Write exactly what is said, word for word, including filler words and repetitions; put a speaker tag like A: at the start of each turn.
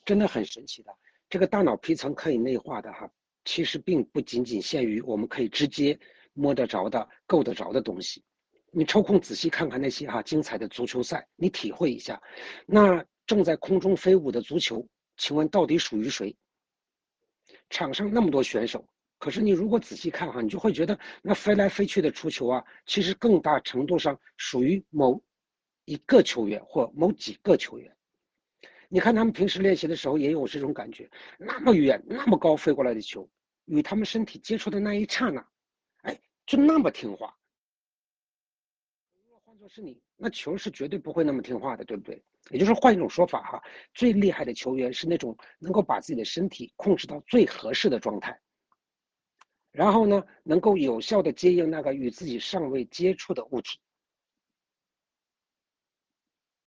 A: 真的很神奇的。这个大脑皮层可以内化的哈，其实并不仅仅限于我们可以直接摸得着的、够得着的东西。你抽空仔细看看那些哈精彩的足球赛，你体会一下，那正在空中飞舞的足球，请问到底属于谁？场上那么多选手，可是你如果仔细看哈，你就会觉得那飞来飞去的足球啊，其实更大程度上属于某一个球员或某几个球员。你看他们平时练习的时候也有这种感觉，那么远、那么高飞过来的球，与他们身体接触的那一刹那，哎，就那么听话。如果换作是你，那球是绝对不会那么听话的，对不对？也就是换一种说法哈，最厉害的球员是那种能够把自己的身体控制到最合适的状态，然后呢，能够有效的接应那个与自己尚未接触的物体。